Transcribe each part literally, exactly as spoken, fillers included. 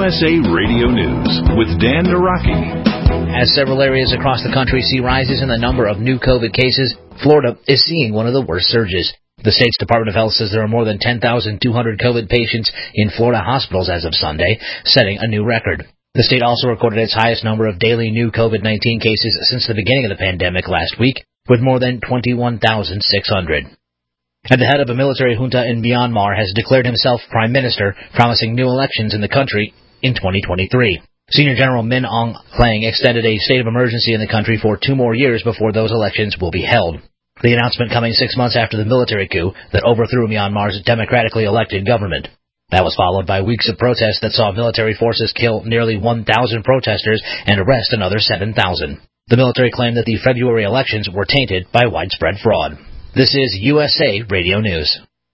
S A Radio News with Dan Naraki. As several areas across the country see rises in the number of new COVID cases, Florida is seeing one of the worst surges. The state's Department of Health says there are more than ten thousand two hundred COVID patients in Florida hospitals as of Sunday, setting a new record. The state also recorded its highest number of daily new COVID nineteen cases since the beginning of the pandemic last week, with more than twenty-one thousand six hundred. And the head of a military junta in Myanmar has declared himself prime minister, promising new elections in the country in twenty twenty-three. Senior General Min Aung Hlaing extended a state of emergency in the country for two more years before those elections will be held. The announcement coming six months after the military coup that overthrew Myanmar's democratically elected government. That was followed by weeks of protests that saw military forces kill nearly one thousand protesters and arrest another seven thousand. The military claimed that the February elections were tainted by widespread fraud. This is U S A Radio News.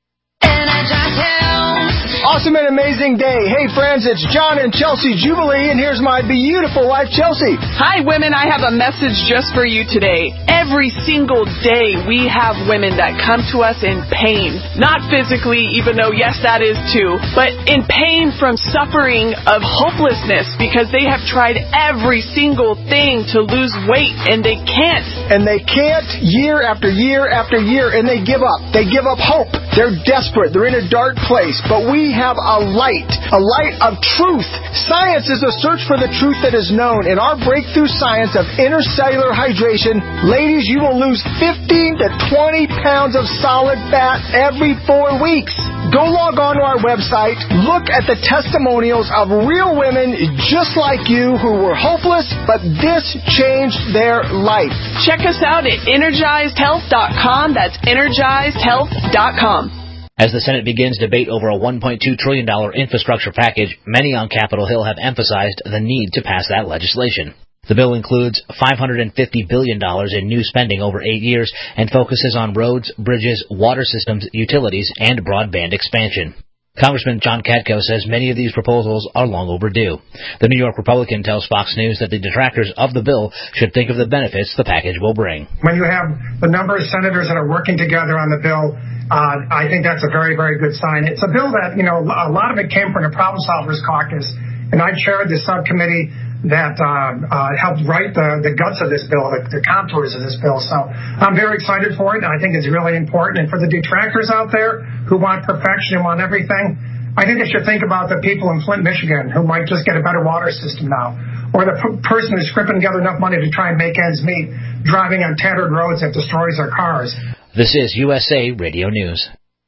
Awesome and amazing day. Hey, friends, it's John and Chelsea Jubilee, and here's my beautiful wife, Chelsea. Hi, women. I have a message just for you today. Every single day, we have women that come to us in pain. Not physically, even though, yes, that is too, but in pain from suffering of hopelessness because they have tried every single thing to lose weight, and they can't. And they can't year after year after year, and they give up. They give up hope. They're desperate. They're in a dark place, but we have a light, a light of truth. Science is a search for the truth that is known. In our breakthrough science of intercellular hydration, ladies, you will lose fifteen to twenty pounds of solid fat every four weeks. Go log on to our website, look at the testimonials of real women just like you who were hopeless, but this changed their life. Check us out at energized health dot com. That's energized health dot com. As the Senate begins debate over a one point two trillion dollars infrastructure package, many on Capitol Hill have emphasized the need to pass that legislation. The bill includes five hundred fifty billion dollars in new spending over eight years and focuses on roads, bridges, water systems, utilities, and broadband expansion. Congressman John Katko says many of these proposals are long overdue. The New York Republican tells Fox News that the detractors of the bill should think of the benefits the package will bring. When you have the number of senators that are working together on the bill, uh, I think that's a very, very good sign. It's a bill that, you know, a lot of it came from the Problem Solvers Caucus, and I chaired the subcommittee that uh, uh, helped write the, the guts of this bill, the, the contours of this bill. So I'm very excited for it, and I think it's really important. And for the detractors out there who want perfection and want everything, I think they should think about the people in Flint, Michigan, who might just get a better water system now, or the p- person who's scraping together enough money to try and make ends meet, driving on tattered roads that destroys their cars. This is U S A Radio News.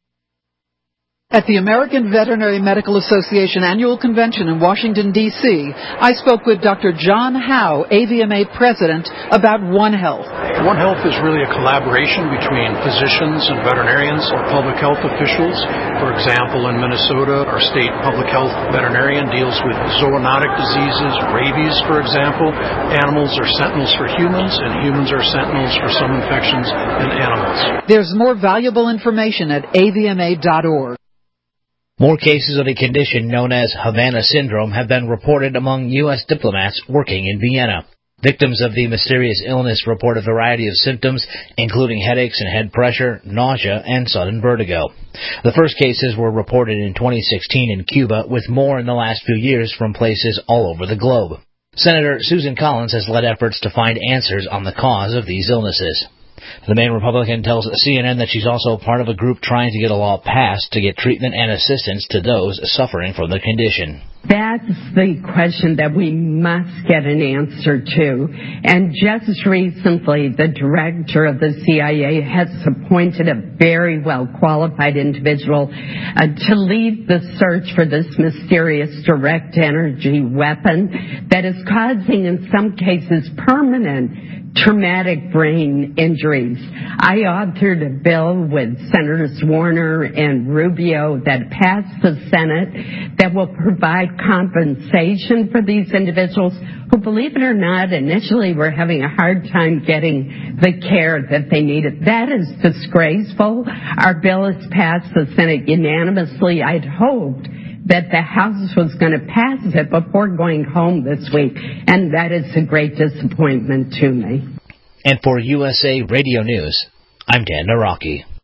At the American Veterinary Medical Association Annual Convention in Washington, D C, I spoke with Doctor John Howe, A V M A President, about One Health. One Health is really a collaboration between physicians and veterinarians or public health officials. For example, in Minnesota, our state public health veterinarian deals with zoonotic diseases, rabies, for example. Animals are sentinels for humans, and humans are sentinels for some infections in animals. There's more valuable information at A V M A dot org. More cases of a condition known as Havana syndrome have been reported among U S diplomats working in Vienna. Victims of the mysterious illness report a variety of symptoms, including headaches and head pressure, nausea, and sudden vertigo. The first cases were reported in twenty sixteen in Cuba, with more in the last few years from places all over the globe. Senator Susan Collins has led efforts to find answers on the cause of these illnesses. The Maine Republican tells C N N that she's also part of a group trying to get a law passed to get treatment and assistance to those suffering from the condition. That's the question that we must get an answer to. And just recently, the director of the C I A has appointed a very well-qualified individual uh, to lead the search for this mysterious direct energy weapon that is causing, in some cases, permanent traumatic brain injuries. I authored a bill with Senators Warner and Rubio that passed the Senate that will provide compensation for these individuals who, believe it or not, initially were having a hard time getting the care that they needed. That is disgraceful. Our bill has passed the Senate unanimously. I'd hoped that the House was going to pass it before going home this week, and that is a great disappointment to me. And for U S A Radio News, I'm Dan Naraki.